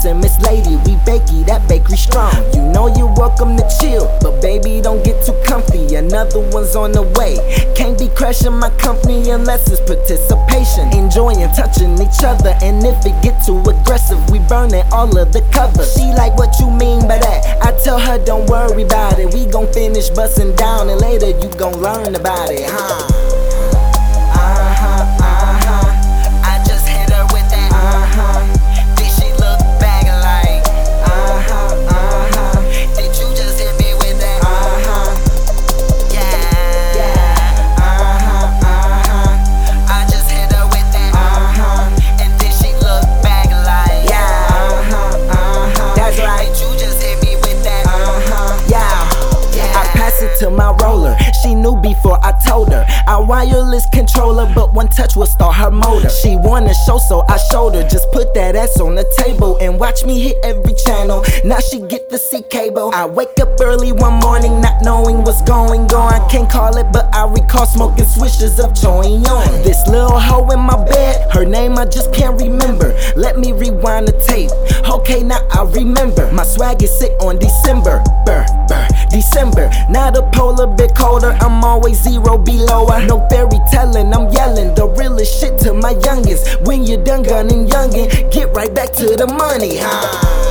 and Miss Lady, we bakey, that bakery strong. You know you're welcome to chill, but baby don't get too comfy, another one's on the way. Can't be crashing my company unless it's participation. Enjoying touching each other, and if it get too aggressive, we burning all of the covers. She like, what you mean by that? I tell her don't worry about it, we gon' finish busting down and later you gon' learn about it, I just hit her with that, Did she look back like, Did you just hit me with that, I just hit her with that, and then she look back like, that's right, did you just hit me with that, I pass it to my roller. She knew before I told her. I wireless controller, but one touch will start her motor. She wanna show, so I showed her. Just put that ass on the table and watch me hit every channel. Now she get to see cable. I wake up early one morning, not knowing what's going on. Can't call it, but I recall smoking swishes of Choyon. This little hoe in my bed, her name I just can't remember. Let me rewind the tape. Okay, now I remember. My swag is sit on December. December. Now the polar bit colder, I'm always zero below her. No fairy telling, I'm yelling the realest shit to my youngest. When you're done gunning youngin', get right back to the money,